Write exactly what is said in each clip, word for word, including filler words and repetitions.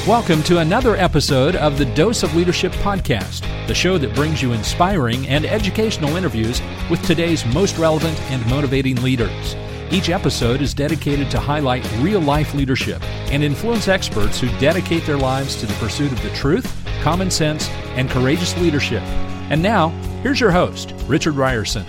Welcome to another episode of the Dose of Leadership podcast, the show that brings you inspiring and educational interviews with today's most relevant and motivating leaders. Each episode is dedicated to highlight real-life leadership and influence experts who dedicate their lives to the pursuit of the truth, common sense, and courageous leadership. And now, here's your host, Richard Ryerson.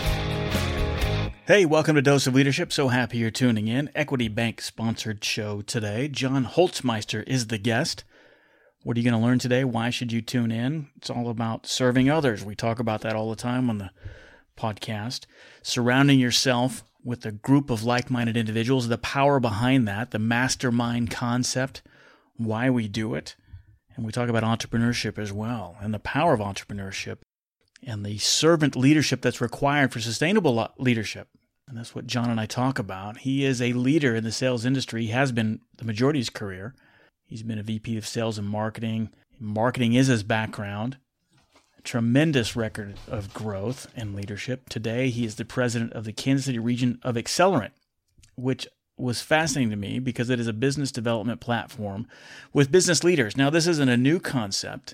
Hey, welcome to Dose of Leadership. So happy you're tuning in. Equity Bank sponsored show today. John Holtzmeister is the guest. What are you going to learn today? Why should you tune in? It's all about serving others. We talk about that all the time on the podcast. Surrounding yourself with a group of like-minded individuals, the power behind that, the mastermind concept, why we do it. And we talk about entrepreneurship as well and the power of entrepreneurship and the servant leadership that's required for sustainable leadership. And that's what John and I talk about. He is a leader in the sales industry. He has been the majority of his career. He's been a V P of sales and marketing. Marketing is his background. A tremendous record of growth and leadership. Today, he is the president of the Kansas City region of Accelerant, which was fascinating to me because it is a business development platform with business leaders. Now, this isn't a new concept,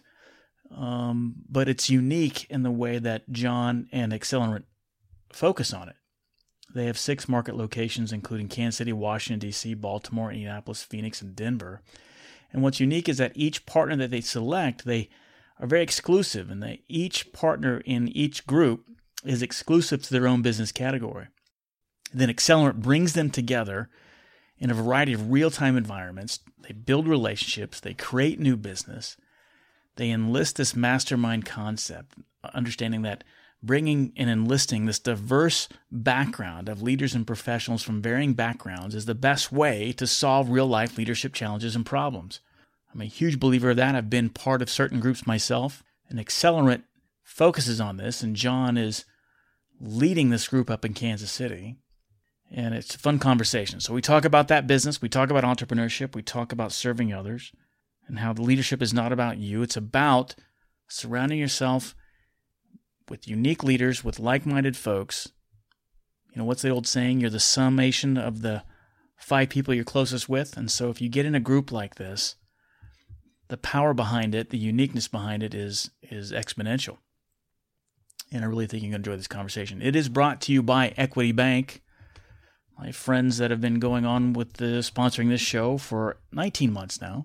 um, but it's unique in the way that John and Accelerant focus on it. They have six market locations, including Kansas City, Washington, D C, Baltimore, Indianapolis, Phoenix, and Denver. And what's unique is that each partner that they select, they are very exclusive, and they, each partner in each group is exclusive to their own business category. Then Accelerant brings them together in a variety of real-time environments. They build relationships. They create new business. They enlist this mastermind concept, understanding that bringing and enlisting this diverse background of leaders and professionals from varying backgrounds is the best way to solve real-life leadership challenges and problems. I'm a huge believer of that. I've been part of certain groups myself, and Accelerant focuses on this, and John is leading this group up in Kansas City, and it's a fun conversation. So we talk about that business, we talk about entrepreneurship, we talk about serving others, and how the leadership is not about you. It's about surrounding yourself with unique leaders, with like-minded folks. You know, what's the old saying? You're the summation of the five people you're closest with. And so if you get in a group like this, the power behind it, the uniqueness behind it is, is exponential. And I really think you're going to enjoy this conversation. It is brought to you by Equity Bank, my friends that have been going on with the sponsoring this show for nineteen months now,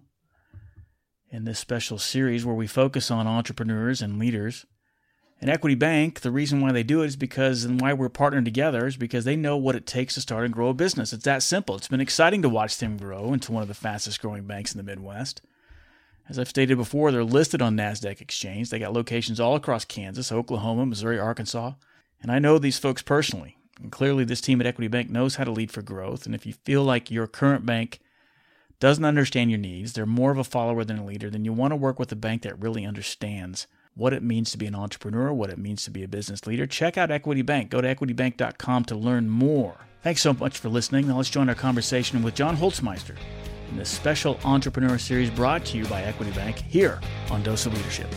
in this special series where we focus on entrepreneurs and leaders. And Equity Bank, the reason why they do it is because, and why we're partnering together, is because they know what it takes to start and grow a business. It's that simple. It's been exciting to watch them grow into one of the fastest growing banks in the Midwest. As I've stated before, they're listed on NASDAQ Exchange. They got locations all across Kansas, Oklahoma, Missouri, Arkansas. And I know these folks personally. And clearly this team at Equity Bank knows how to lead for growth. And if you feel like your current bank doesn't understand your needs, they're more of a follower than a leader, then you want to work with a bank that really understands what it means to be an entrepreneur, what it means to be a business leader. Check out Equity Bank. Go to equity bank dot com to learn more. Thanks so much for listening. Now let's join our conversation with John Holtzmeister in this special entrepreneur series brought to you by Equity Bank here on Dose of Leadership.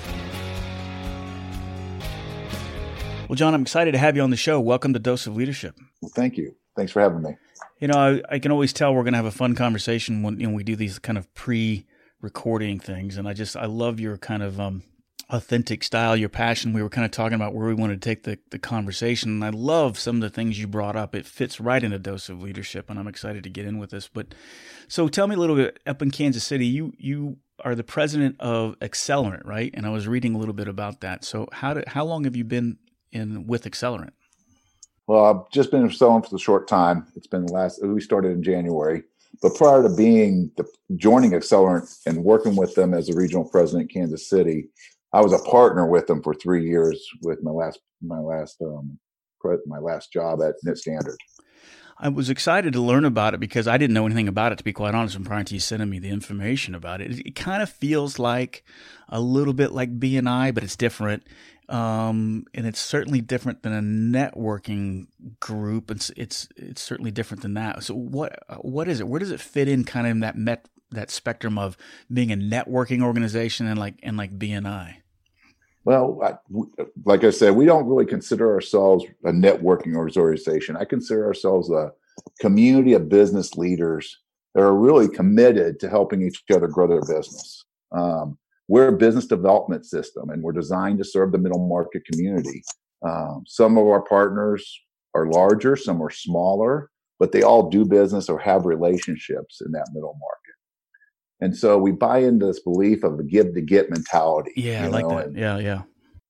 Well, John, I'm excited to have you on the show. Welcome to Dose of Leadership. Well, thank you. Thanks for having me. You know, I, I can always tell we're going to have a fun conversation when, you know, we do these kind of pre-recording things. And I just, I love your kind of um, authentic style, your passion. We were kind of talking about where we wanted to take the, the conversation. And I love some of the things you brought up. It fits right in a Dose of Leadership, and I'm excited to get in with this. But so tell me a little bit, up in Kansas City, you you are the president of Accelerant, right? And I was reading a little bit about that. So how did, how long have you been in with Accelerant? Well, I've just been selling for a short time. It's been the last, we started in January. But prior to being, the, joining Accelerant and working with them as a regional president in Kansas City, I was a partner with them for three years with my last my last um, my last job at Knit Standard. I was excited to learn about it because I didn't know anything about it, to be quite honest, and prior to you sending me the information about it. It, it kind of feels like a little bit like B and I, but it's different. Um, and it's certainly different than a networking group. It's it's it's certainly different than that. So what what is it? Where does it fit in kind of in that met, that spectrum of being a networking organization and like and like B and I? Well, I, like I said, we don't really consider ourselves a networking organization. I consider ourselves a community of business leaders that are really committed to helping each other grow their business. Um, we're a business development system, and we're designed to serve the middle market community. Um, some of our partners are larger, some are smaller, but they all do business or have relationships in that middle market. And so we buy into this belief of a give to get mentality. Yeah, I you like know? that. And Yeah, yeah.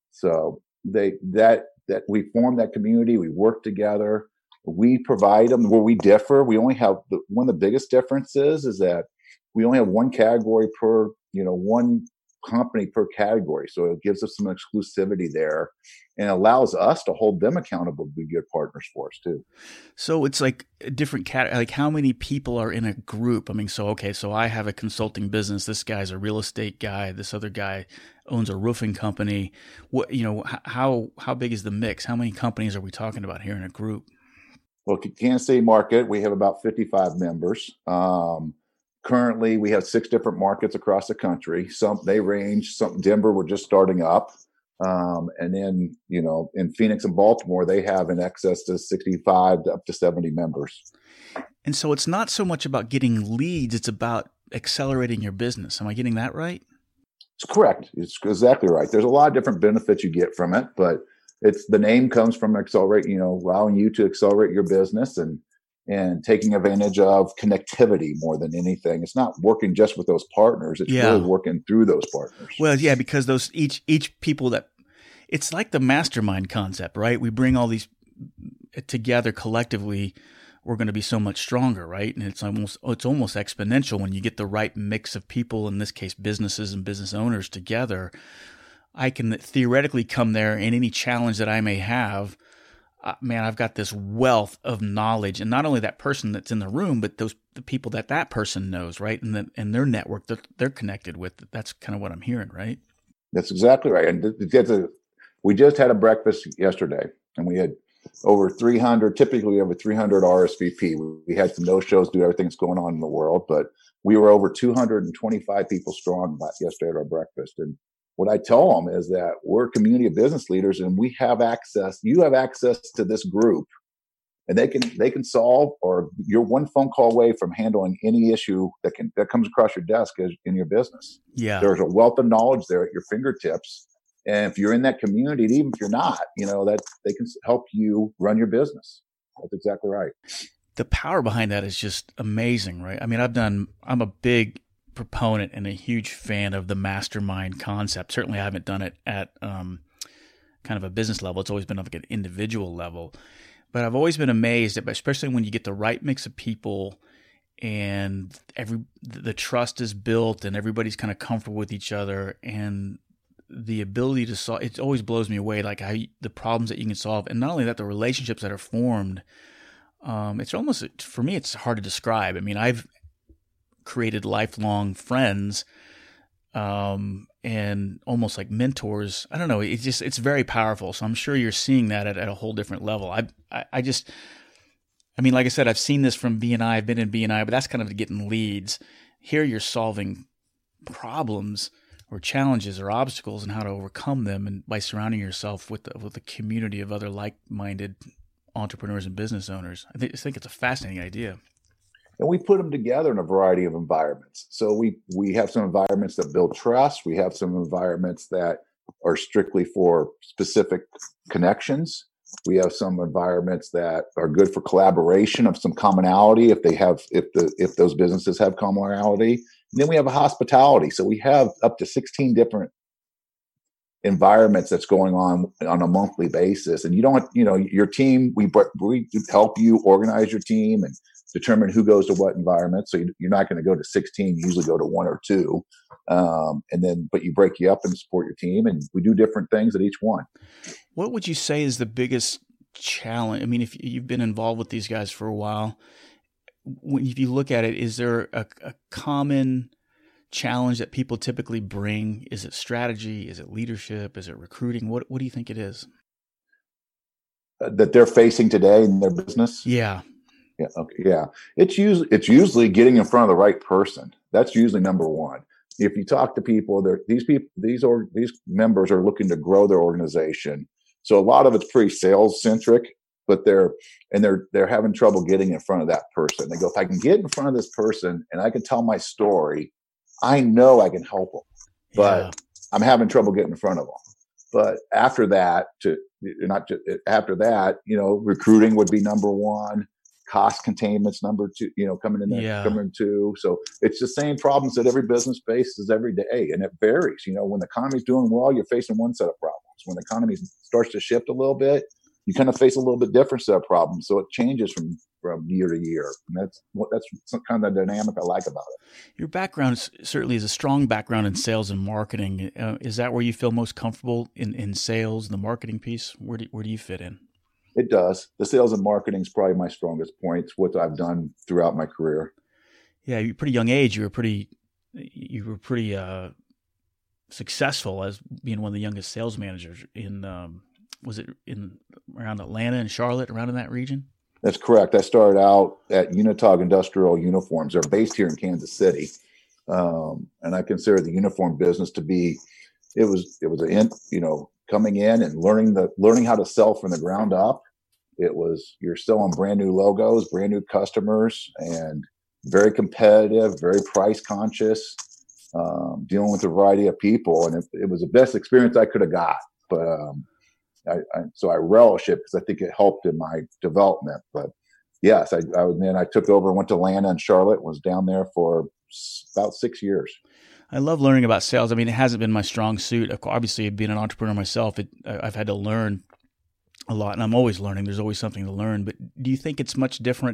so they that that we form that community, we work together, we provide them. Where we differ, we only have the, one of the biggest differences is that we only have one category per, you know, one company per category. So it gives us some exclusivity there and allows us to hold them accountable to be good partners for us too. So it's like a different cat, like how many people are in a group? I mean, so, okay, so I have a consulting business. This guy's a real estate guy. This other guy owns a roofing company. What, you know, how, how big is the mix? How many companies are we talking about here in a group? Well, Kansas City market, we have about fifty-five members. Um, Currently, we have six different markets across the country. Some they range. Some Denver, we're just starting up, um, and then you know in Phoenix and Baltimore, they have in excess to sixty-five to up to seventy members. And so it's not so much about getting leads; it's about accelerating your business. Am I getting that right? It's correct. It's exactly right. There's a lot of different benefits you get from it, but it's the name comes from accelerate. You know, allowing you to accelerate your business and. and taking advantage of connectivity more than anything. It's not working just with those partners. It's yeah. really working through those partners. Well, yeah, because those each each people that it's like the mastermind concept, right? We bring all these together collectively. We're going to be so much stronger, right? And it's almost it's almost exponential when you get the right mix of people, in this case, businesses and business owners together. I can theoretically come there, and any challenge that I may have, Uh, man, I've got this wealth of knowledge, and not only that person that's in the room, but those the people that that person knows, right, and the, and their network that they're connected with. That's kind of what I'm hearing, right? That's exactly right. And th- th- th- we just had a breakfast yesterday, and we had over three hundred. Typically, we have a three hundred R S V P. We, we had some no shows due to everything that's going on in the world, but we were over two hundred twenty-five people strong yesterday at our breakfast. And what I tell them is that we're a community of business leaders, and we have access. You have access to this group, and they can they can solve, or you're one phone call away from handling any issue that can that comes across your desk as, in your business. Yeah, there's a wealth of knowledge there at your fingertips, and if you're in that community, and even if you're not, you know that they can help you run your business. That's exactly right. The power behind that is just amazing, right? I mean, I've done. I'm a big proponent and a huge fan of the mastermind concept. Certainly I haven't done it at um, kind of a business level. It's always been like an individual level. But I've always been amazed at, especially when you get the right mix of people and every the trust is built and everybody's kind of comfortable with each other, and the ability to solve, it always blows me away, like how you, the problems that you can solve. And not only that, the relationships that are formed, um, it's almost, for me, it's hard to describe. I mean, I've created lifelong friends, um, and almost like mentors. I don't know. It's just, it's very powerful. So I'm sure you're seeing that at, at a whole different level. I, I, I just, I mean, like I said, I've seen this from B N I. I've been in B N I, but that's kind of getting leads. Here you're solving problems or challenges or obstacles and how to overcome them, and by surrounding yourself with the, with a community of other like-minded entrepreneurs and business owners. I think, I think it's a fascinating idea. And we put them together in a variety of environments. So we we have some environments that build trust. We have some environments that are strictly for specific connections. We have some environments that are good for collaboration of some commonality if they have if the if those businesses have commonality. And then we have a hospitality. So we have up to sixteen different environments that's going on on a monthly basis. And you don't, you know, your team, we we help you organize your team and determine who goes to what environment. So you, you're not going to go to sixteen. You usually go to one or two. Um, and then, but you break you up and support your team, and we do different things at each one. What would you say is the biggest challenge? I mean, if you've been involved with these guys for a while, when if you look at it, is there a, a common challenge that people typically bring? Is it strategy? Is it leadership? Is it recruiting? What What do you think it is? Uh, that they're facing today in their business? Yeah. Yeah. Okay. Yeah. It's usually, it's usually getting in front of the right person. That's usually number one. If you talk to people, they're, these people, these or these members are looking to grow their organization. So a lot of it's pretty sales centric, but they're, and they're, they're having trouble getting in front of that person. They go, if I can get in front of this person and I can tell my story, I know I can help them. but Yeah. I'm having trouble getting in front of them. But after that, to not just after that, you know, recruiting would be number one, cost containment's number two, you know, coming in there, Yeah. coming two. So it's the same problems that every business faces every day, and it varies. You know, when the economy's doing well, you're facing one set of problems. When the economy starts to shift a little bit, you kind of face a little bit different set of problems. So it changes from from year to year, and that's what that's some kind of the dynamic I like about it. Your background s- certainly is a strong background in sales and marketing. Uh, is that where you feel most comfortable in, in sales, the marketing piece? Where do where do you fit in? It does. The sales and marketing is probably my strongest point. It's what I've done throughout my career. Yeah, you're pretty young age. You were pretty you were pretty uh, successful as being one of the youngest sales managers in. Um, was it in around Atlanta and Charlotte, around in that region? That's correct. I started out at Unitog Industrial Uniforms. They're based here in Kansas City, um, and I consider the uniform business to be. It was it was a in, you know coming in and learning the learning how to sell from the ground up. It was you're selling brand new logos, brand new customers, and very competitive, very price conscious, um, dealing with a variety of people, and it, it was the best experience I could have got. But um, I, I, so I relish it because I think it helped in my development. But yes, I, I then I took over and went to Atlanta and Charlotte. Was down there for about six years. I love learning about sales. I mean, it hasn't been my strong suit. Obviously, being an entrepreneur myself, it, I've had to learn a lot, and I'm always learning. There's always something to learn. But do you think it's much different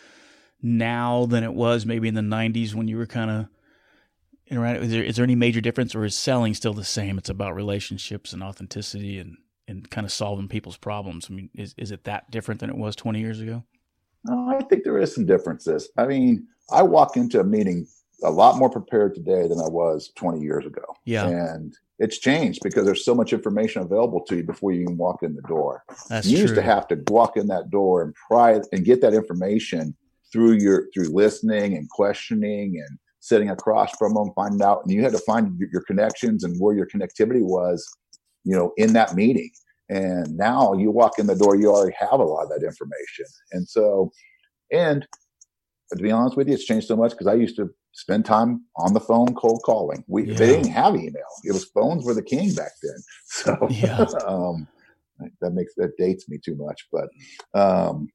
now than it was maybe in the nineties when you were kind of interacting? Is there, is there any major difference, or is selling still the same? It's about relationships and authenticity and and kind of solving people's problems. I mean, is is it that different than it was twenty years ago? No, I think there is some differences. I mean, I walk into a meeting a lot more prepared today than I was twenty years ago. Yeah. And it's changed because there's so much information available to you before you even walk in the door. That's you used true. to have to walk in that door and pry and get that information through your through listening and questioning and sitting across from them, finding out, and you had to find your connections and where your connectivity was, you know, in that meeting. And now you walk in the door, you already have a lot of that information. And so, and to be honest with you, it's changed so much because I used to spend time on the phone cold calling. We Yeah. They didn't have email. It was phones were the king back then. So Yeah. um, that makes that dates me too much. But um,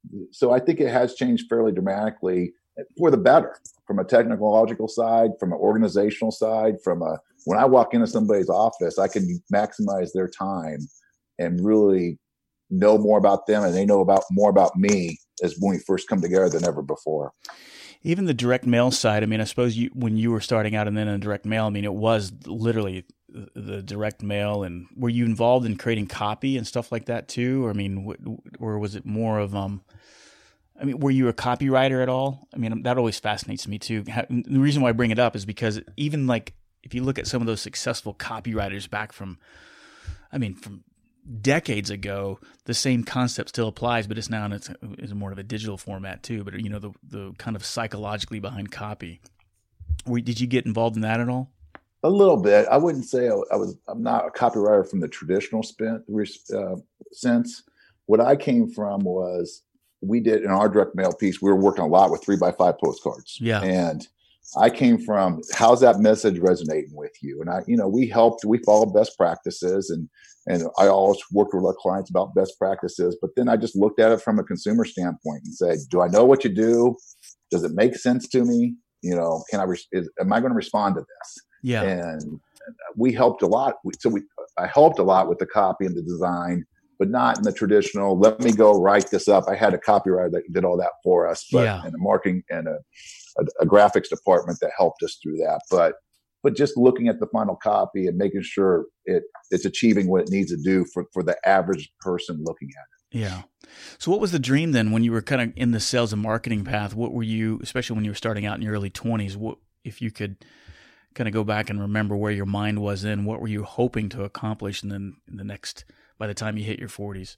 so I think it has changed fairly dramatically for the better, from a technological side, from an organizational side, from a when I walk into somebody's office, I can maximize their time and really know more about them, and they know about more about me as when we first come together than ever before. Even the direct mail side, I mean, I suppose you when you were starting out and then in direct mail, I mean, it was literally the direct mail. And were you involved in creating copy and stuff like that too? Or I mean, or was it more of, um, I mean, were you a copywriter at all? I mean, that always fascinates me too. The reason why I bring it up is because even like, if you look at some of those successful copywriters back from, I mean, from decades ago, the same concept still applies, but it's now in it's, it's more of a digital format too. But you know, the the kind of psychologically behind copy. Were, did you get involved in that at all? A little bit. I wouldn't say I, I was. I'm not a copywriter from the traditional spin, uh, sense. What I came from was we did in our direct mail piece. We were working a lot with three by five postcards. Yeah, and I came from how's that message resonating with you? And I, you know, we helped. We followed best practices and. And I always worked with our clients about best practices, but then I just looked at it from a consumer standpoint and said, do I know what you do? Does it make sense to me? You know, can I, re- is, am I going to respond to this? yeah. And we helped a lot. So we, I helped a lot with the copy and the design, but not in the traditional, let me go write this up. I had a copywriter that did all that for us, but Yeah. and a marketing and a, a, a graphics department that helped us through that. But But just looking at the final copy and making sure it it's achieving what it needs to do for, for the average person looking at it. Yeah. So what was the dream then when you were kind of in the sales and marketing path? What were you, especially when you were starting out in your early twenties, what, if you could kind of go back and remember where your mind was then, what were you hoping to accomplish and then in the next, by the time you hit your forties?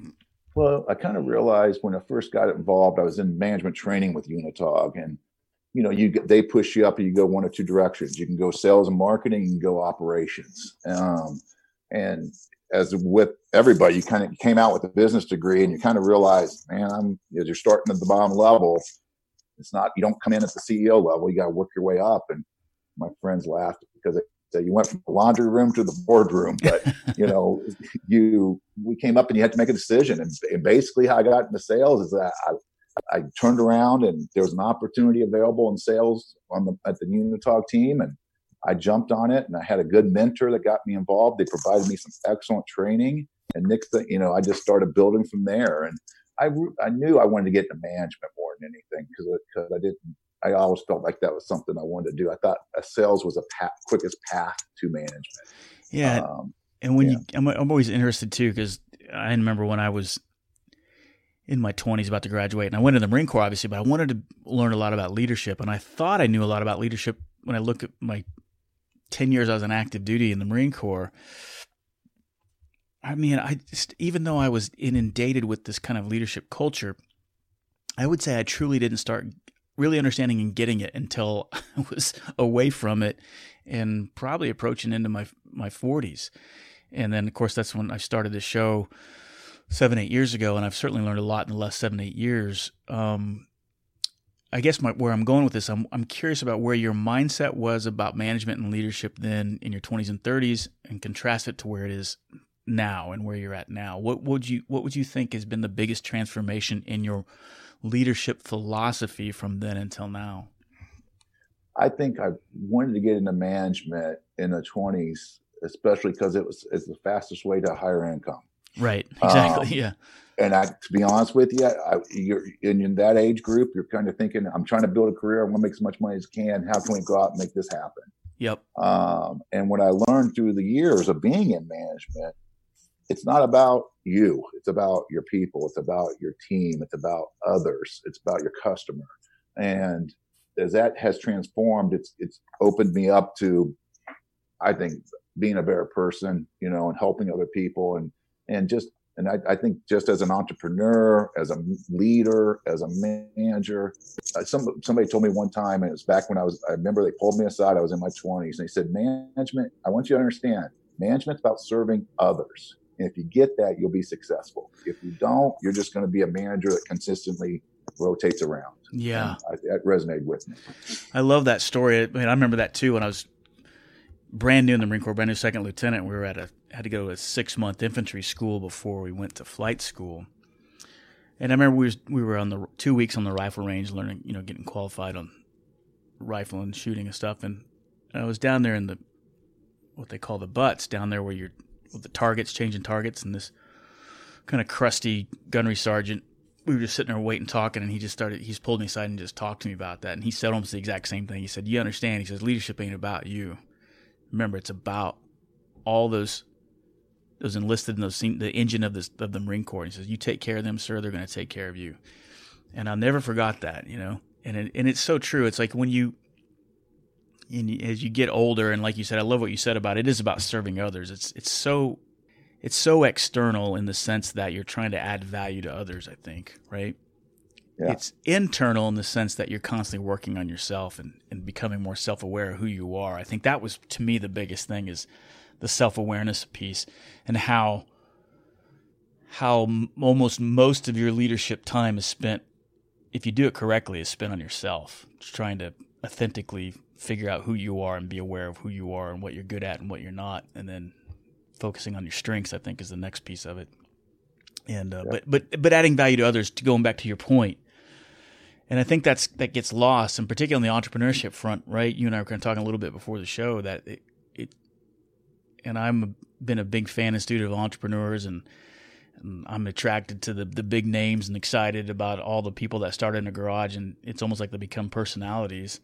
Well, I kind of realized when I first got involved, I was in management training with Unitog, and you know, you they push you up and you go one or two directions. You can go sales and marketing, you can go operations. Um, and as with everybody, you kind of came out with a business degree and you kind of realize, man, I'm as you're starting at the bottom level. It's not, you don't come in at the C E O level. You got to work your way up. And my friends laughed because So you went from the laundry room to the boardroom, but you know, you we came up and you had to make a decision. And, and basically, how I got into sales is that I, I turned around and there was an opportunity available in sales on the at the Unitog team, and I jumped on it. And I had a good mentor that got me involved. They provided me some excellent training, and next thing you know, I just started building from there. And I I knew I wanted to get into management more than anything because because I didn't. I always felt like that was something I wanted to do. I thought a sales was a path, quickest path to management. Yeah. Um, and when yeah. you, I'm, I'm always interested too, because I remember when I was in my twenties about to graduate, and I went in the Marine Corps, obviously, but I wanted to learn a lot about leadership. And I thought I knew a lot about leadership when I look at my ten years I was on active duty in the Marine Corps. I mean, I just, even though I was inundated with this kind of leadership culture, I would say I truly didn't start really understanding and getting it until I was away from it and probably approaching into my my forties. And then, of course, that's when I started this show seven, eight years ago, and I've certainly learned a lot in the last seven, eight years. Um, I guess my, where I'm going with this, I'm I'm curious about where your mindset was about management and leadership then in your twenties and thirties, and contrast it to where it is now and where you're at now. What would you what would you think has been the biggest transformation in your leadership philosophy from then until now? I think I wanted to get into management in the twenties, especially because it was it's the fastest way to higher income. Right. Exactly. Um, yeah. And I, to be honest with you, I, you're in, in that age group, you're kind of thinking, I'm trying to build a career. I want to make as much money as I can. How can we go out and make this happen? Yep. Um, and what I learned through the years of being in management, it's not about you. It's about your people. It's about your team. It's about others. It's about your customer. And as that has transformed, it's it's opened me up to, I think, being a better person, you know, and helping other people. And and just, and I, I think just as an entrepreneur, as a leader, as a manager, uh, some, somebody told me one time, and it was back when I was, I remember they pulled me aside, I was in my twenties, and they said, management, I want you to understand, management's about serving others. And if you get that, you'll be successful. If you don't, you're just going to be a manager that consistently rotates around. Yeah. I, that resonated with me. I love that story. I mean, I remember that too when I was brand new in the Marine Corps, brand new second lieutenant. We were at a, had to go to a six month infantry school before we went to flight school. And I remember we was, we were on the two weeks on the rifle range learning, you know, getting qualified on rifle and shooting and stuff. And I was down there in the, what they call the butts, down there where you're, with the targets, changing targets, and this kind of crusty gunnery sergeant, we were just sitting there waiting, talking, and he just started, he's pulled me aside and just talked to me about that. And he said almost the exact same thing. He said, you understand, he says, leadership ain't about you. Remember, it's about all those those enlisted in those, the engine of, this, of the Marine Corps. And he says, you take care of them, sir, they're going to take care of you. And I never forgot that, you know. And it, and it's so true. It's like when you, And as you get older, and like you said, I love what you said about it, it is about serving others. It's it's so it's so external in the sense that you're trying to add value to others, I think, right? Yeah. It's internal in the sense that you're constantly working on yourself and, and becoming more self-aware of who you are. I think that was, to me, the biggest thing is the self-awareness piece, and how how m- almost most of your leadership time is spent, if you do it correctly, is spent on yourself, just trying to authentically figure out who you are and be aware of who you are and what you're good at and what you're not, and then focusing on your strengths, I think, is the next piece of it. And uh, yeah. but but but adding value to others, to going back to your point, and I think that's that gets lost, and particularly on the entrepreneurship front, right? You and I were kind of talking a little bit before the show that it, it and I'm been a big fan and student of entrepreneurs, and, and I'm attracted to the the big names and excited about all the people that started in a garage, and it's almost like they become personalities.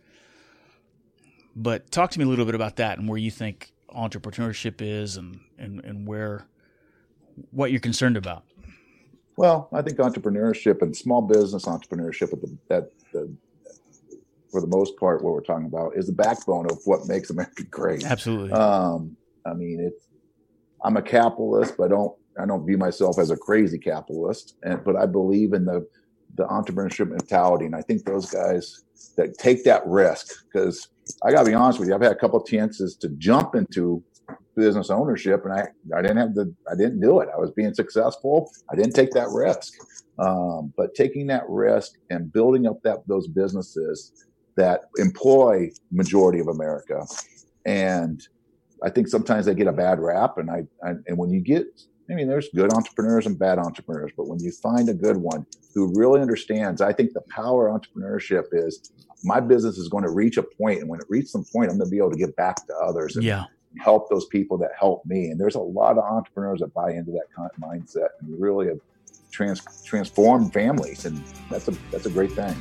But talk to me a little bit about that and where you think entrepreneurship is, and, and, and where, what you're concerned about. Well, I think entrepreneurship and small business entrepreneurship, at the, at the, for the most part, what we're talking about is the backbone of what makes America great. Absolutely. Um, I mean, it's, I'm a capitalist, but I don't, I don't view myself as a crazy capitalist, and, but I believe in the, the entrepreneurship mentality. And I think those guys that take that risk, because I got to be honest with you, I've had a couple of chances to jump into business ownership, and I, I didn't have the, I didn't do it. I was being successful. I didn't take that risk. Um, but taking that risk and building up that, those businesses that employ majority of America, and I think sometimes they get a bad rap. And I, I and when you get, I mean, there's good entrepreneurs and bad entrepreneurs, but when you find a good one who really understands, I think the power of entrepreneurship is my business is going to reach a point, and when it reaches some point, I'm going to be able to give back to others and yeah. help those people that help me. And there's a lot of entrepreneurs that buy into that kind of mindset and really have trans, transformed families, and that's a that's a great thing.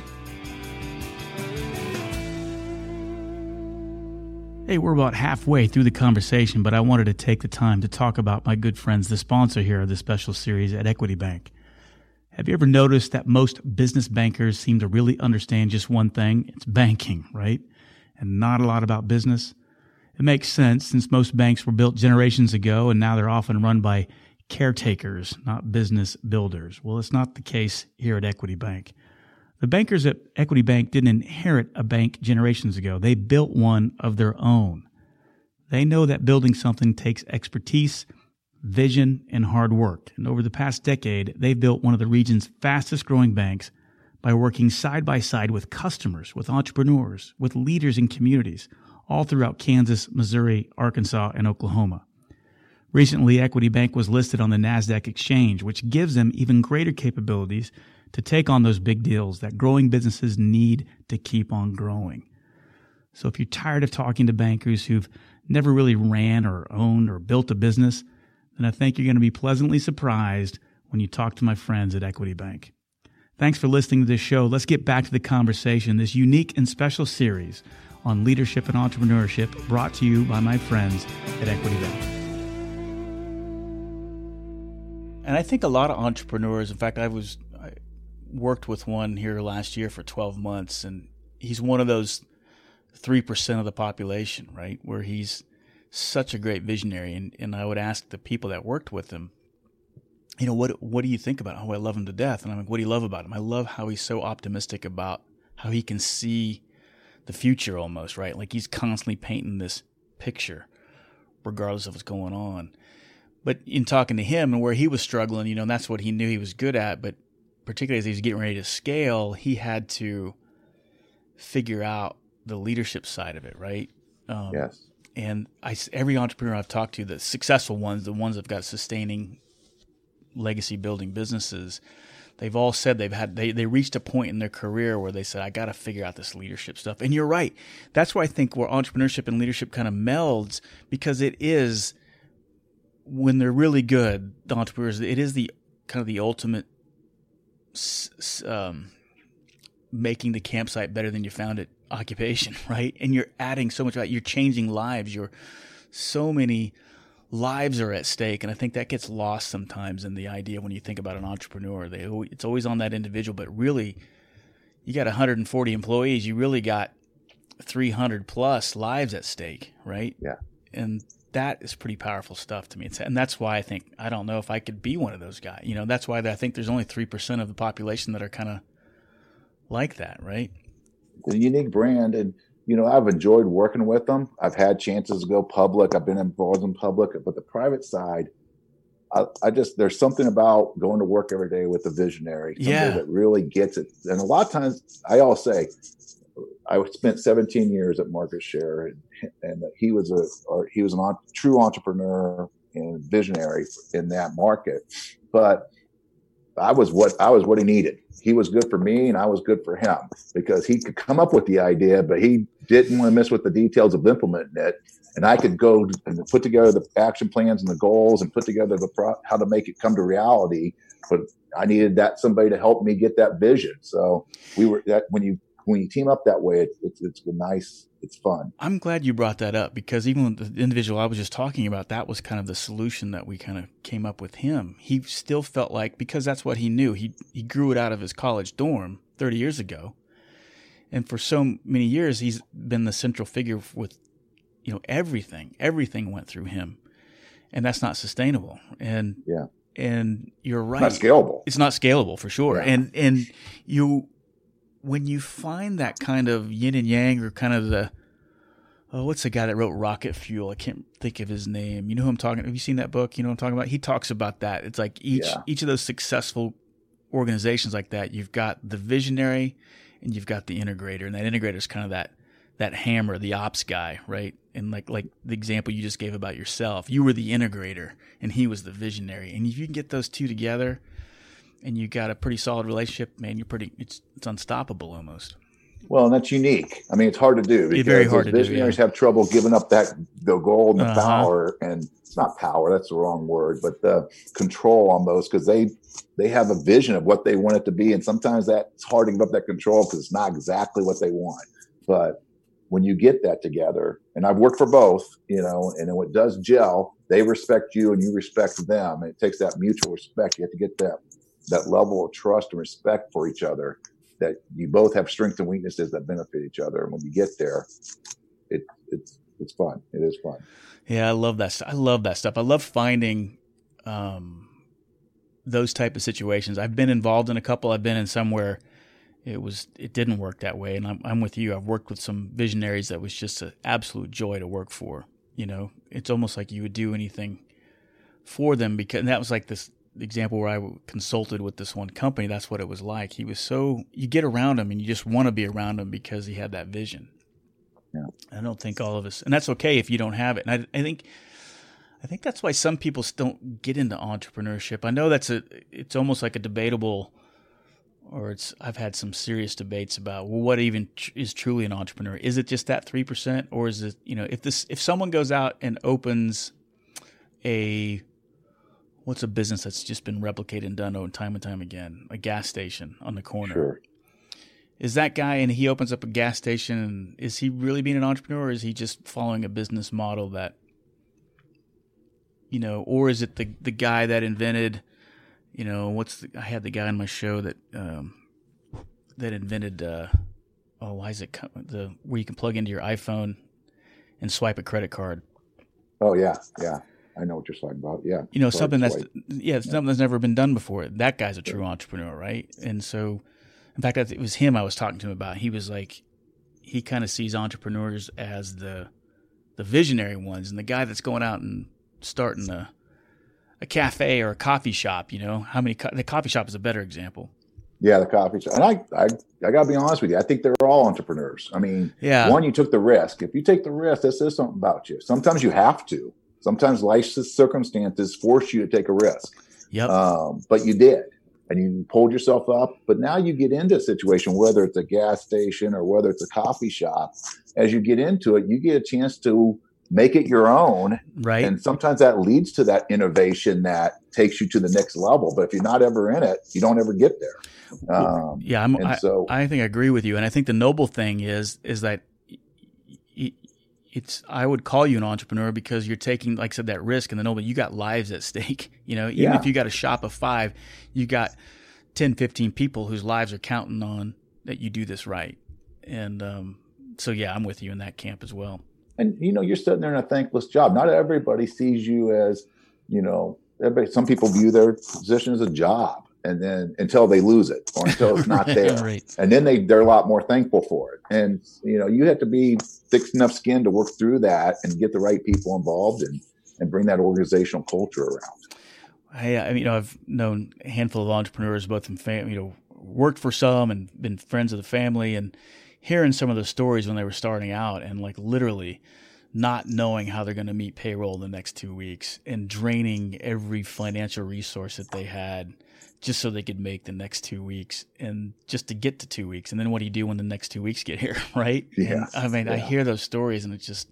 Hey, we're about halfway through the conversation, but I wanted to take the time to talk about my good friends, the sponsor here of this special series at Equity Bank. Have you ever noticed that most business bankers seem to really understand just one thing? It's banking, right? And not a lot about business. It makes sense since most banks were built generations ago and now they're often run by caretakers, not business builders. Well, it's not the case here at Equity Bank. The bankers at Equity Bank didn't inherit a bank generations ago. They built one of their own. They know that building something takes expertise, vision, and hard work. And over the past decade, they've built one of the region's fastest growing banks by working side by side with customers, with entrepreneurs, with leaders in communities, all throughout Kansas, Missouri, Arkansas, and Oklahoma. Recently, Equity Bank was listed on the NASDAQ exchange, which gives them even greater capabilities to take on those big deals that growing businesses need to keep on growing. So if you're tired of talking to bankers who've never really ran or owned or built a business, then I think you're going to be pleasantly surprised when you talk to my friends at Equity Bank. Thanks for listening to this show. Let's get back to the conversation, this unique and special series on leadership and entrepreneurship brought to you by my friends at Equity Bank. And I think a lot of entrepreneurs, in fact, I was I worked with one here last year for twelve months, and he's one of those three percent of the population, right, where he's such a great visionary. And, and I would ask the people that worked with him, you know, what what do you think about him? Oh, I love him to death. And I'm like, what do you love about him? I love how he's so optimistic about how he can see the future almost, right? Like he's constantly painting this picture regardless of what's going on. But in talking to him and where he was struggling, you know, and that's what he knew he was good at, but particularly as he was getting ready to scale, he had to figure out the leadership side of it, right? Um, yes. And I, every entrepreneur I've talked to, the successful ones, the ones that have got sustaining legacy building businesses, they've all said they've had they, they reached a point in their career where they said, I got to figure out this leadership stuff. And you're right. That's why I think where entrepreneurship and leadership kind of melds, because it is, when they're really good, the entrepreneurs, it is the kind of the ultimate um, making the campsite better than you found it occupation, right? And you're adding so much about, you're changing lives. You're so many lives are at stake, and I think that gets lost sometimes in the idea when you think about an entrepreneur. They it's always on that individual, but really, you got one hundred forty employees. You really got three hundred plus lives at stake, right? Yeah, and that is pretty powerful stuff to me. It's, and that's why I think, I don't know if I could be one of those guys. You know, that's why I think there's only three percent of the population that are kind of like that, right? The unique brand. And, you know, I've enjoyed working with them. I've had chances to go public. I've been involved in public, but the private side, I, I just, there's something about going to work every day with a visionary, somebody yeah. that really gets it. And a lot of times I all say, I spent seventeen years at Market Share, and, and he was a or he was a on, true entrepreneur and visionary in that market. But I was what I was what he needed. He was good for me, and I was good for him because he could come up with the idea, but he didn't want to mess with the details of implementing it. And I could go and put together the action plans and the goals, and put together the pro- how to make it come to reality. But I needed that somebody to help me get that vision. So we were that when you. When you team up that way, it, it's it's nice. It's fun. I'm glad you brought that up, because even with the individual I was just talking about, that was kind of the solution that we kind of came up with him. He still felt like, because that's what he knew. He he grew it out of his college dorm thirty years ago, and for so many years he's been the central figure with, you know, everything. Everything went through him, and that's not sustainable. And yeah, and you're right. It's not scalable. It's not scalable for sure. Yeah. And and you. When you find that kind of yin and yang, or kind of the, oh, what's the guy that wrote Rocket Fuel? I can't think of his name. You know who I'm talking about? Have you seen that book? You know what I'm talking about? He talks about that. It's like each yeah. each of those successful organizations like that, you've got the visionary and you've got the integrator. And that integrator is kind of that that hammer, the ops guy, right? And like like the example you just gave about yourself, you were the integrator and he was the visionary. And if you can get those two together and you got a pretty solid relationship, man, you're pretty it's it's unstoppable almost. Well, and that's unique. I mean, it's hard to do because it's very hard to visionaries do, yeah. have trouble giving up that the goal and the uh-huh. power, and it's not power, that's the wrong word, but the control almost, because they they have a vision of what they want it to be, and sometimes that's hard to give up that control because it's not exactly what they want. But when you get that together, and I've worked for both, you know, and when it does gel, they respect you and you respect them. And it takes that mutual respect. You have to get that that level of trust and respect for each other, that you both have strengths and weaknesses that benefit each other. And when you get there, it it's it's fun. It is fun. Yeah, I love that. I love that stuff. I love finding um, those type of situations. I've been involved in a couple. I've been in somewhere it was it didn't work that way, and I'm I'm with you. I've worked with some visionaries that was just an absolute joy to work for. You know, it's almost like you would do anything for them, because and that was like this example where I consulted with this one company. That's what it was like. He was so, you get around him and you just want to be around him because he had that vision. Yeah. I don't think all of us, and that's okay if you don't have it. And I, I think, I think that's why some people don't get into entrepreneurship. I know that's a, it's almost like a debatable, or it's, I've had some serious debates about, well, what even tr- is truly an entrepreneur? Is it just that three percent, or is it, you know, if this, if someone goes out and opens a, what's a business that's just been replicated and done time and time again? A gas station on the corner. Sure. Is that guy, and he opens up a gas station, and is he really being an entrepreneur, or is he just following a business model that, you know, or is it the the guy that invented, you know, what's the, I had the guy on my show that um, that invented, uh, oh, why is it the where you can plug into your iPhone and swipe a credit card? Oh yeah, yeah. I know what you're talking about. Yeah. You know, something that's, yeah, something that's never been done before. That guy's a true yeah. entrepreneur, right? And so, in fact, it was him I was talking to him about. He was like, he kind of sees entrepreneurs as the the visionary ones, and the guy that's going out and starting a a cafe or a coffee shop. You know, how many co- the coffee shop is a better example. Yeah, the coffee shop. And I, I, I got to be honest with you. I think they're all entrepreneurs. I mean, yeah. one, you took the risk. If you take the risk, that says something about you. Sometimes you have to. Sometimes life's circumstances force you to take a risk. Yep. Um, but you did, and you pulled yourself up. But now you get into a situation, whether it's a gas station or whether it's a coffee shop, as you get into it, you get a chance to make it your own. Right. And sometimes that leads to that innovation that takes you to the next level. But if you're not ever in it, you don't ever get there. Um, yeah. I'm, and I, so, I think I agree with you. And I think the noble thing is, is that it's, I would call you an entrepreneur because you're taking, like I said, that risk, and the noble, you got lives at stake. You know, even yeah. if you got a shop of five, you got ten, fifteen people whose lives are counting on that you do this right. And um, so, yeah, I'm with you in that camp as well. And, you know, you're sitting there in a thankless job. Not everybody sees you as, you know, everybody, some people view their position as a job, and then until they lose it or until it's not there. Right. And then they, they're a lot more thankful for it. And, you know, you have to be thick enough skin to work through that and get the right people involved and, and bring that organizational culture around. I, I mean, you know, I've known a handful of entrepreneurs, both in fam- you know, worked for some and been friends of the family, and hearing some of the stories when they were starting out and like literally not knowing how they're going to meet payroll the next two weeks and draining every financial resource that they had just so they could make the next two weeks and just to get to two weeks. And then what do you do when the next two weeks get here? Right. Yeah. And, I mean, yeah. I hear those stories and it just,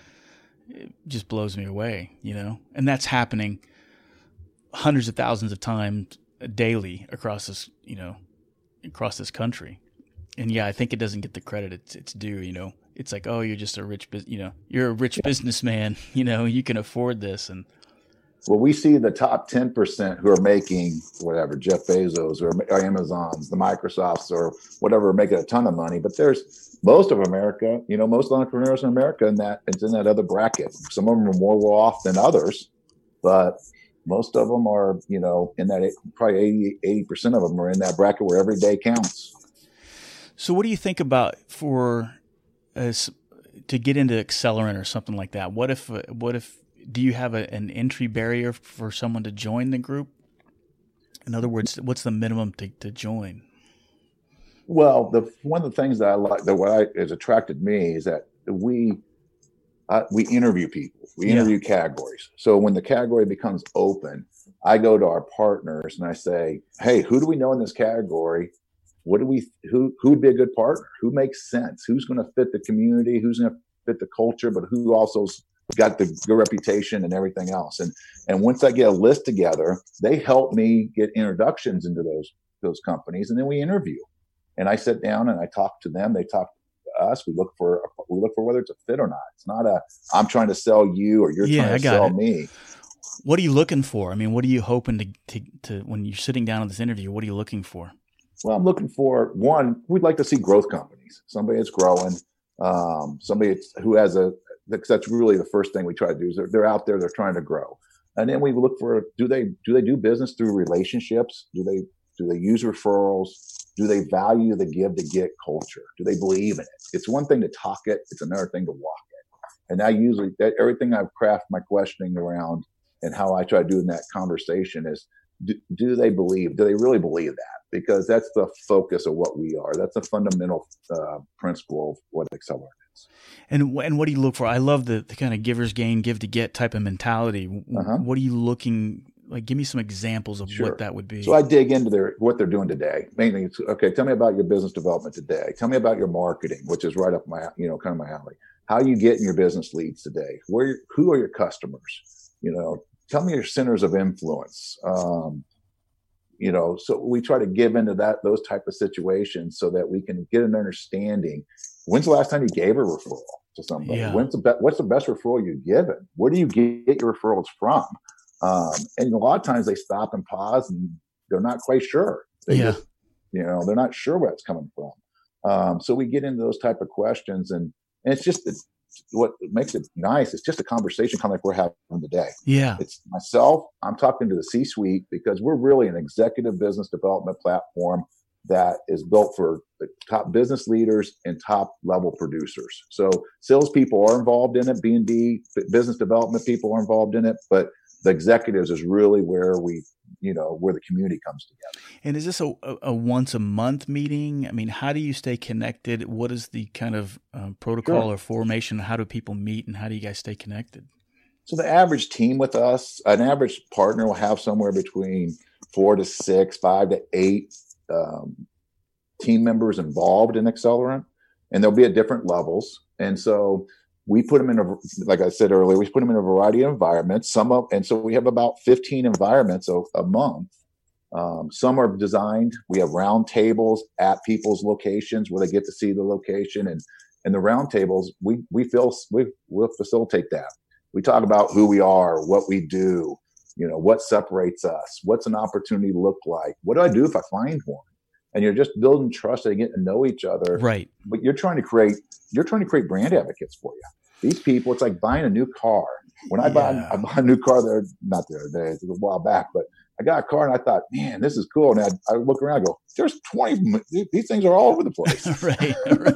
it just blows me away, you know, and that's happening hundreds of thousands of times daily across this, you know, across this country. And yeah, I think it doesn't get the credit it's, it's due, you know. It's like, oh, you're just a rich, you know, you're a rich businessman, you know, you can afford this. And well, we see the top ten percent who are making whatever, Jeff Bezos or, or Amazon's, the Microsofts or whatever, are making a ton of money. But there's most of America, you know, most entrepreneurs in America, in that it's in that other bracket. Some of them are more well off than others, but most of them are, you know, in that probably eighty percent of them are in that bracket where every day counts. So what do you think about for as to get into Accelerant or something like that? What if, what if, do you have a, an entry barrier for someone to join the group? In other words, what's the minimum to, to join? Well, the one of the things that I like, that what I, has attracted me is that we, uh, we interview people, we Yeah. interview categories. So when the category becomes open, I go to our partners and I say, hey, who do we know in this category? What do we, who, who would be a good partner? Who makes sense? Who's going to fit the community? Who's going to fit the culture, but who also's got the good reputation and everything else? And, and once I get a list together, they help me get introductions into those, those companies. And then we interview, and I sit down and I talk to them. They talk to us. We look for, we look for whether it's a fit or not. It's not a, I'm trying to sell you or you're Yeah, trying I to got sell it. me. What are you looking for? I mean, what are you hoping to, to, to when you're sitting down at this interview, what are you looking for? Well, I'm looking for one, we'd like to see growth companies, somebody that's growing, um, somebody that's, who has a, because that's really the first thing we try to do is they're, they're out there, they're trying to grow. And then we look for, do they, do they do business through relationships? Do they, do they use referrals? Do they value the give to get culture? Do they believe in it? It's one thing to talk it. It's another thing to walk it. And I usually, that, everything I've crafted my questioning around and how I try to do in that conversation is, do, do they believe, do they really believe that? Because that's the focus of what we are. That's a fundamental uh, principle of what Accelerant is. And and what do you look for? I love the, the kind of givers gain, give to get type of mentality. Uh-huh. What are you looking, like, give me some examples of Sure. what that would be. So I dig into their what they're doing today. Mainly, it's, okay, tell me about your business development today. Tell me about your marketing, which is right up my, you know, kind of my alley. How are you getting your business leads today? Where, who are your customers? You know, tell me your centers of influence. Um, you know, so we try to give into that, those type of situations so that we can get an understanding. When's the last time you gave a referral to somebody? Yeah. When's the be- what's the best referral you've given? Where do you get your referrals from? Um, and a lot of times they stop and pause and they're not quite sure. They Yeah. just, you know, they're not sure where it's coming from. Um, so we get into those type of questions, and, and it's just, it's, what makes it nice. It's just a conversation kind of like we're having today. Yeah. It's myself. I'm talking to the C-suite because we're really an executive business development platform that is built for the top business leaders and top level producers. So salespeople are involved in it. B and D business development people are involved in it, but the executives is really where we, you know, where the community comes together. And is this a, a, a once a month meeting? I mean, how do you stay connected? What is the kind of um, protocol Sure. or formation? How do people meet, and how do you guys stay connected? So the average team with us, an average partner will have somewhere between four to six, five to eight um, team members involved in Accelerant, and they'll be at different levels. And so we put them in a, like I said earlier, we put them in a variety of environments. Some of, and so we have about fifteen environments a, a month. Um, some are designed. We have round tables at people's locations where they get to see the location, and and the round tables we we feel we will facilitate that. We talk about who we are, what we do, you know, what separates us, what's an opportunity look like, what do I do if I find one, and you're just building trust and getting to know each other. Right. But you're trying to create you're trying to create brand advocates for you. These people, it's like buying a new car. When I bought Yeah. I bought a new car there, not the other day, it was a while back, but I got a car and I thought, man, this is cool. And I, I look around and go, there's twenty, these things are all over the place. Right.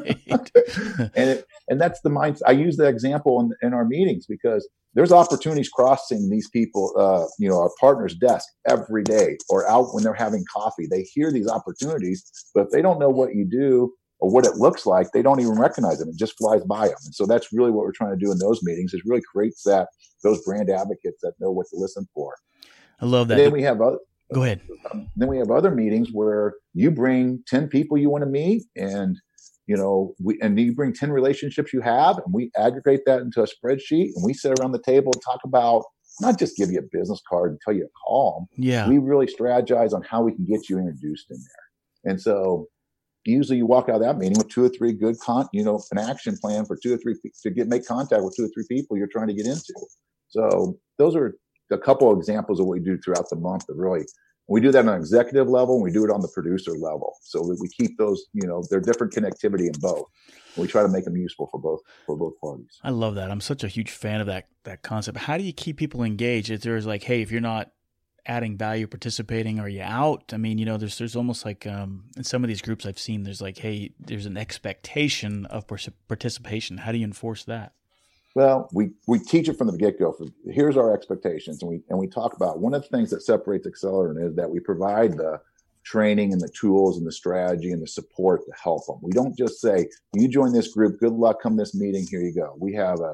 Right. and it, and that's the mindset. I use that example in, in our meetings because there's opportunities crossing these people, uh, you know, our partners' desk every day or out when they're having coffee. They hear these opportunities, but if they don't know what you do or what it looks like, they don't even recognize them. It just flies by them. And so that's really what we're trying to do in those meetings is really creates that, those brand advocates that know what to listen for. I love that. And then we have other, Go ahead. um, then we have other meetings where you bring ten people you want to meet, and you know we and you bring ten relationships you have, and we aggregate that into a spreadsheet, and we sit around the table and talk about not just give you a business card and tell you to call them. Yeah. We really strategize on how we can get you introduced in there. And so usually you walk out of that meeting with two or three good con, you know, an action plan for two or three to get make contact with two or three people you're trying to get into. So those are a couple of examples of what we do throughout the month. But really, we do that on an executive level, and we do it on the producer level. So we, we keep those, you know, they're different connectivity in both. And we try to make them useful for both for both parties. I love that. I'm such a huge fan of that that concept. How do you keep people engaged? If there's like, hey, if you're not adding value, participating, are you out? I mean, you know, there's there's almost like um, in some of these groups I've seen, there's like, hey, there's an expectation of participation. How do you enforce that? Well, we, we teach it from the get-go. Here's our expectations. And we, and we talk about one of the things that separates Accelerant is that we provide the training and the tools and the strategy and the support to help them. We don't just say, you join this group, good luck, come this meeting, here you go. We have a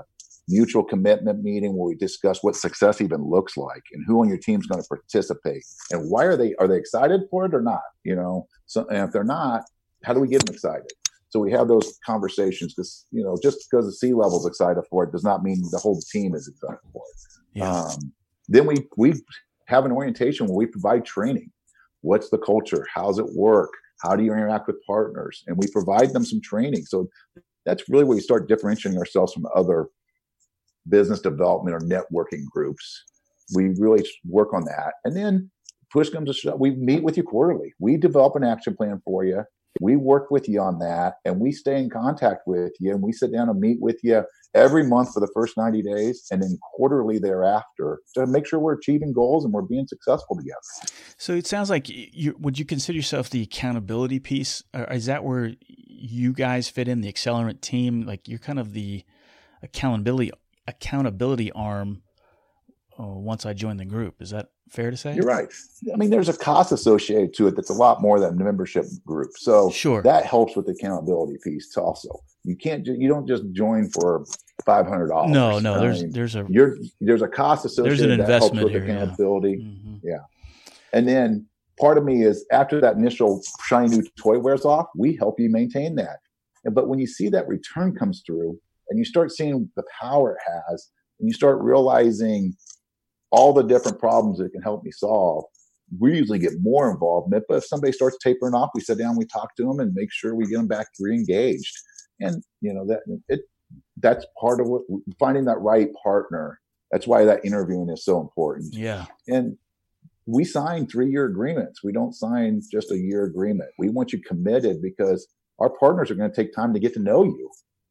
mutual commitment meeting where we discuss what success even looks like and who on your team is going to participate and why are they, are they excited for it or not? You know, so, and if they're not, how do we get them excited? So we have those conversations because, you know, just because the C-level is excited for it does not mean the whole team is excited for it. Yeah. Um, then we, we have an orientation where we provide training. What's the culture? How's it work? How do you interact with partners? And we provide them some training. So that's really where we start differentiating ourselves from other business development or networking groups. We really work on that. And then push comes to shove, we meet with you quarterly. We develop an action plan for you. We work with you on that, and we stay in contact with you, and we sit down and meet with you every month for the first ninety days and then quarterly thereafter to make sure we're achieving goals and we're being successful together. So it sounds like you would you consider yourself the accountability piece? Or is that where you guys fit in, the Accelerant team? Like you're kind of the accountability accountability arm uh, once I joined the group. Is that fair to say? You're right. I mean, there's a cost associated to it that's a lot more than the membership group. So sure. That helps with the accountability piece also. You can't, you don't just join for five hundred dollars. No, no, I there's, mean, there's a, you're, there's a cost associated there's an investment that helps with here, accountability. Yeah. Mm-hmm. yeah. And then part of me is after that initial shiny new toy wears off, we help you maintain that. But when you see that return comes through and you start seeing the power it has and you start realizing all the different problems it can help me solve, we usually get more involved in it. But if somebody starts tapering off, we sit down, we talk to them and make sure we get them back re-engaged. And, you know, that it that's part of what finding that right partner. That's why that interviewing is so important. Yeah. And we sign three-year agreements. We don't sign just a year agreement. We want you committed because our partners are going to take time to get to know you.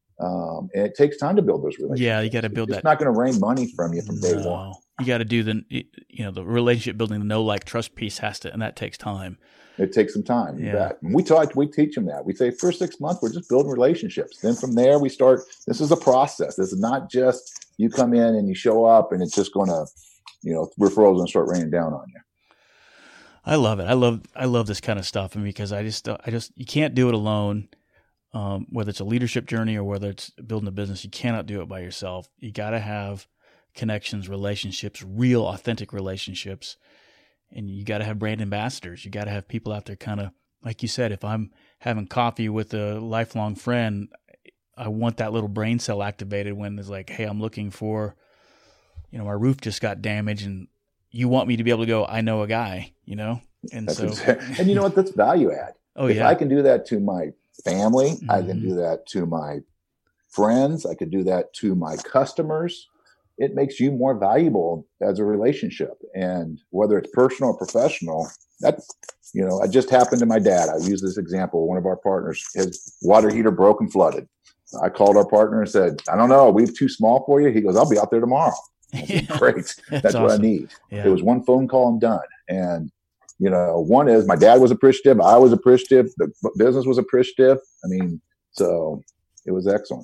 Um, and it takes time to build those relationships. Yeah, you got to build it's that. It's not going to rain money from you from no. day one. You got to do the, you know, the relationship building, the know, like, trust piece has to, and that takes time. It takes some time. Yeah. And we talk, we teach them that. We say first six months, we're just building relationships. Then from there, we start, this is a process. This is not just you come in and you show up and it's just going to, you know, referrals going to start raining down on you. I love it. I love, I love this kind of stuff. And because I just, I just, you can't do it alone. Um, whether it's a leadership journey or whether it's building a business, you cannot do it by yourself. You got to have connections, relationships, real authentic relationships. And you got to have brand ambassadors. You got to have people out there kind of, like you said, if I'm having coffee with a lifelong friend, I want that little brain cell activated when it's like, hey, I'm looking for, you know, my roof just got damaged and you want me to be able to go, I know a guy, you know? And That's so, exactly, and you know what? That's value add. Oh, if yeah. I can do that to my family, Mm-hmm. I can do that to my friends, I could do that to my customers. It makes you more valuable as a relationship. And whether it's personal or professional, that's, you know, it just happened to my dad. I use this example. One of our partners, his water heater broke and flooded. I called our partner and said, I don't know, are we too small for you? He goes, I'll be out there tomorrow. I said, Yeah. great. That's That's, what I awesome. need. Yeah. It was one phone call and done. And, you know, one is my dad was appreciative. I was appreciative. The business was appreciative. I mean, so it was excellent.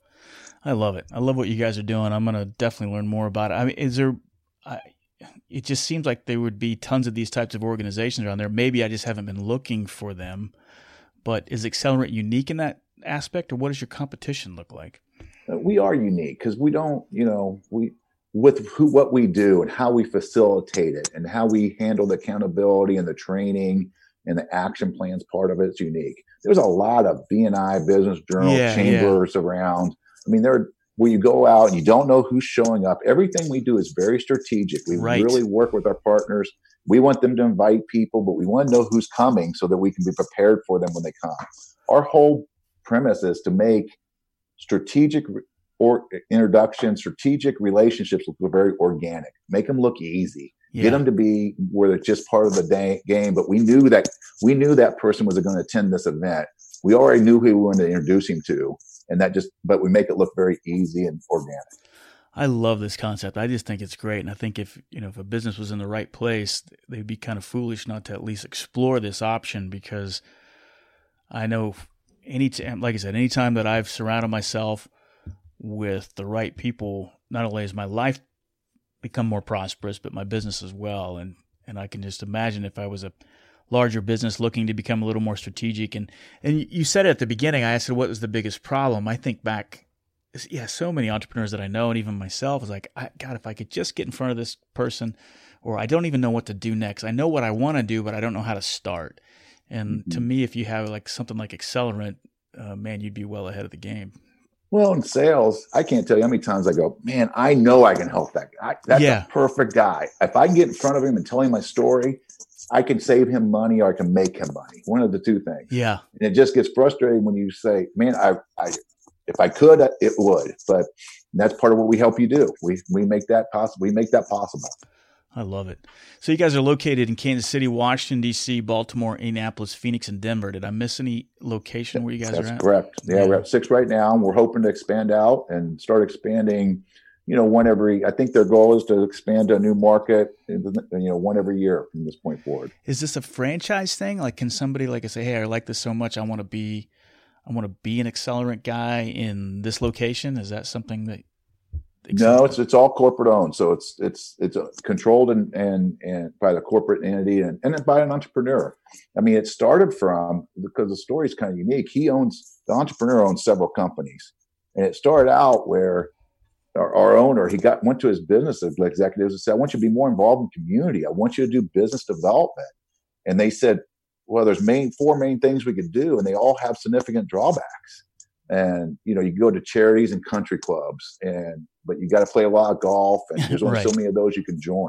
I love it. I love what you guys are doing. I'm going to definitely learn more about it. I mean, is there, I, it just seems like there would be tons of these types of organizations around there. Maybe I just haven't been looking for them, but is Accelerant unique in that aspect, or what does your competition look like? We are unique because we don't, you know, we, with who, what we do and how we facilitate it and how we handle the accountability and the training and the action plans part of it is unique. There's a lot of B and I, business journal, Yeah, chambers yeah. around. I mean, there where you go out and you don't know who's showing up. Everything we do is very strategic. We Right. really work with our partners. We want them to invite people, but we want to know who's coming so that we can be prepared for them when they come. Our whole premise is to make strategic or introduction, strategic relationships look very organic. Make them look easy. Yeah. Get them to be where they're just part of the day, game. But we knew that we knew that person was going to attend this event. We already knew who we wanted to introduce him to, and that just. But we make it look very easy and organic. I love this concept. I just think it's great. And I think if, you know, if a business was in the right place, they'd be kind of foolish not to at least explore this option, because I know any time, like I said, anytime that I've surrounded myself with the right people, not only has my life become more prosperous, but my business as well. And, and I can just imagine if I was a larger business looking to become a little more strategic. And, and you said it at the beginning, I asked what was the biggest problem. I think back yeah, so many entrepreneurs that I know, and even myself, is like, I, God, if I could just get in front of this person, or I don't even know what to do next. I know what I want to do, but I don't know how to start. And mm-hmm. to me, if you have like something like Accelerant, uh, man, you'd be well ahead of the game. Well, in sales, I can't tell you how many times I go, man, I know I can help that guy. That's yeah. a perfect guy. If I can get in front of him and tell him my story, I can save him money or I can make him money. One of the two things. Yeah. And it just gets frustrating when you say, man, I, I if I could, it would. But that's part of what we help you do. We we make that possible. We make that possible. I love it. So you guys are located in Kansas City, Washington, D C, Baltimore, Indianapolis, Phoenix, and Denver. Did I miss any location where you guys That's are at? That's correct. Yeah, yeah, we're at six right now, and we're hoping to expand out and start expanding, you know, one every, I think their goal is to expand to a new market, you know, one every year from this point forward. Is this a franchise thing? Like, can somebody like I say, hey, I like this so much, I want to be, I want to be an Accelerant guy in this location? Is that something that No, it's it's all corporate owned, so it's it's it's controlled and and and by the corporate entity and and then by an entrepreneur. I mean, it started from, because the story is kind of unique. He owns the entrepreneur owns several companies, and it started out where our, our owner he got went to his business executives and said, "I want you to be more involved in community. I want you to do business development." And they said, "Well, there's main four main things we could do, and they all have significant drawbacks." And, you know, you go to charities and country clubs, and but you got to play a lot of golf, and there's only right. so many of those you can join.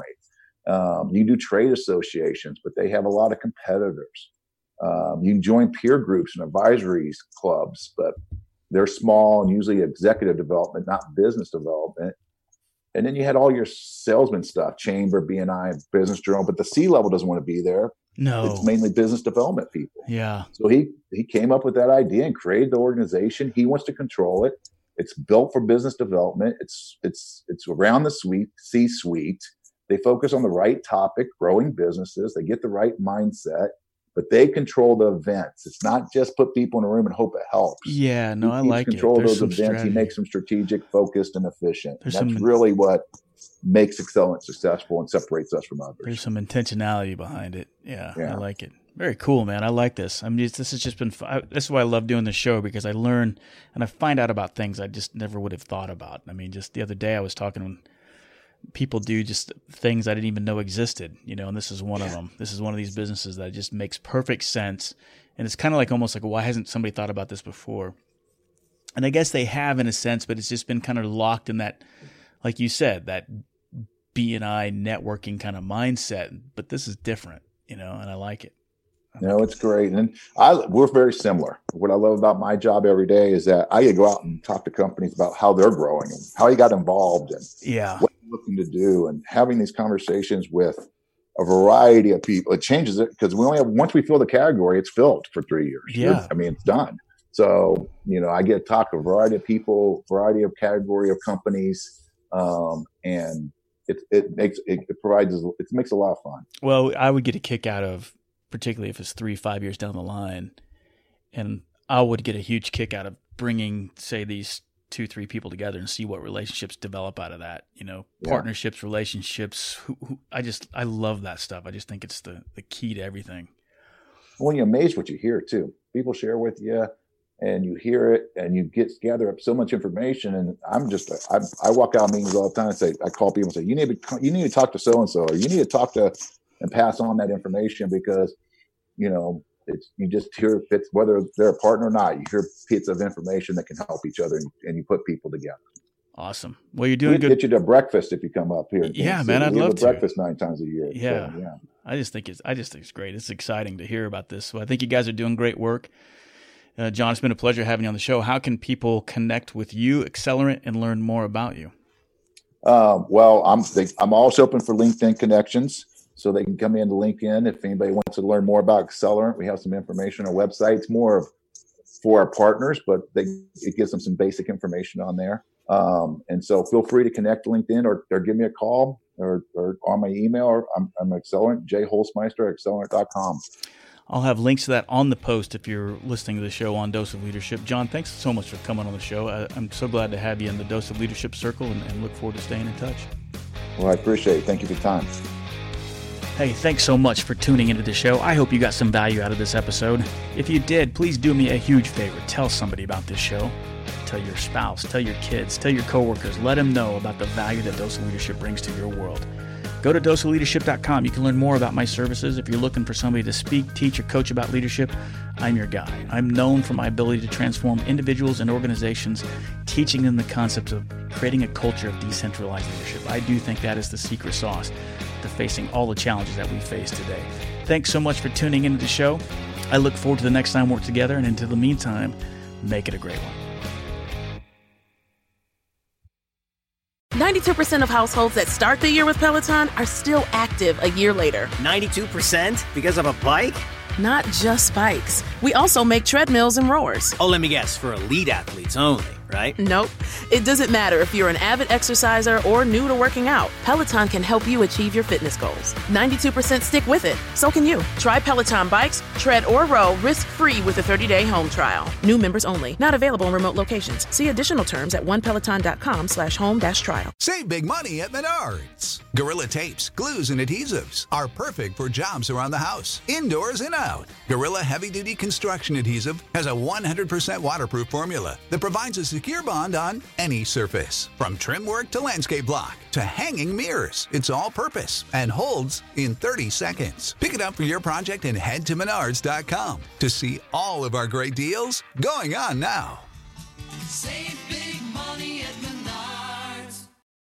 Um, you do trade associations, but they have a lot of competitors. Um, you can join peer groups and advisories clubs, but they're small and usually executive development, not business development. And then you had all your salesman stuff, chamber, B N I, business journal, but the C-level doesn't want to be there. No, it's mainly business development people. Yeah. So he he came up with that idea and created the organization. He wants to control it. It's built for business development. It's it's it's around the suite, C-suite. They focus on the right topic, growing businesses. They get the right mindset, but they control the events. It's not just put people in a room and hope it helps. Yeah, no, he I like control it. Control those events. Strategy. He makes them strategic, focused, and efficient. And that's some, really what makes Accelerant successful and separates us from others. There's some intentionality behind it. Yeah, yeah. I like it. Very cool, man. I like this. I mean, this has just been, this is why I love doing this show, because I learn and I find out about things I just never would have thought about. I mean, just the other day I was talking when people do just things I didn't even know existed, you know, and this is one of them. This is one of these businesses that just makes perfect sense. And it's kind of like almost like, why hasn't somebody thought about this before? And I guess they have in a sense, but it's just been kind of locked in that, like you said, that B and I networking kind of mindset. But this is different, you know, and I like it. No, it's great. And I, we're very similar. What I love about my job every day is that I get to go out and talk to companies about how they're growing and how you got involved and yeah. what you're looking to do, and having these conversations with a variety of people. It changes it because we only have, once we fill the category, it's filled for three years. Yeah. I mean, it's done. So, you know, I get to talk to a variety of people, variety of category of companies, um, and it, it makes, it, it provides, it makes a lot of fun. Well, I would get a kick out of, particularly if it's three, five years down the line. And I would get a huge kick out of bringing, say, these two, three people together and see what relationships develop out of that, you know, yeah. partnerships, relationships. Who, who, I just, I love that stuff. I just think it's the, the key to everything. Well, you're amazed what you hear too. People share with you and you hear it and you get gather up so much information. And I'm just, I, I walk out of meetings all the time and say, I call people and say, you need to, you need to talk to so-and-so, or you need to talk to and pass on that information, because you know, it's, you just hear bits, whether they're a partner or not, you hear bits of information that can help each other, and, and you put people together. Awesome. Well, you're doing We'd good. Get you to breakfast if you come up here. Yeah, man, I'd we love have a to. Breakfast nine times a year. Yeah. So, yeah. I just think it's, I just think it's great. It's exciting to hear about this. So I think you guys are doing great work. Uh, John, it's been a pleasure having you on the show. How can people connect with you, Accelerant, and learn more about you? Um, well, I'm, they, I'm always open for LinkedIn connections. So they can come into LinkedIn. If anybody wants to learn more about Accelerant, we have some information on our website. It's more of for our partners, but they, it gives them some basic information on there. Um, and so feel free to connect to LinkedIn or, or give me a call or, or on my email. Or I'm, I'm Accelerant, Jay Holzmeister at accelerant dot com. I'll have links to that on the post if you're listening to the show on Dose of Leadership. John, thanks so much for coming on the show. I, I'm so glad to have you in the Dose of Leadership circle, and, and look forward to staying in touch. Well, I appreciate it. Thank you for your time. Hey, thanks so much for tuning into the show. I hope you got some value out of this episode. If you did, please do me a huge favor. Tell somebody about this show. Tell your spouse, tell your kids, tell your coworkers. Let them know about the value that Dose of Leadership brings to your world. Go to dose of leadership dot com. You can learn more about my services. If you're looking for somebody to speak, teach, or coach about leadership, I'm your guy. I'm known for my ability to transform individuals and organizations, teaching them the concepts of creating a culture of decentralized leadership. I do think that is the secret sauce to facing all the challenges that we face today. Thanks so much for tuning into the show. I look forward to the next time we're together, and until the meantime, make it a great one. ninety-two percent of households that start the year with Peloton are still active a year later. ninety-two percent? Because of a bike? Not just bikes. We also make treadmills and rowers. Oh, let me guess, for elite athletes only, right? Nope. It doesn't matter if you're an avid exerciser or new to working out. Peloton can help you achieve your fitness goals. ninety-two percent stick with it. So can you. Try Peloton bikes, tread, or row risk-free with a thirty-day home trial. New members only. Not available in remote locations. See additional terms at onepeloton.com slash home dash trial. Save big money at Menards. Gorilla tapes, glues, and adhesives are perfect for jobs around the house, indoors and out. Gorilla Heavy Duty Construction Adhesive has a one hundred percent waterproof formula that provides a secure bond on any surface. From trim work to landscape block to hanging mirrors, it's all purpose and holds in thirty seconds. Pick it up for your project and head to menards dot com to see all of our great deals going on now. Save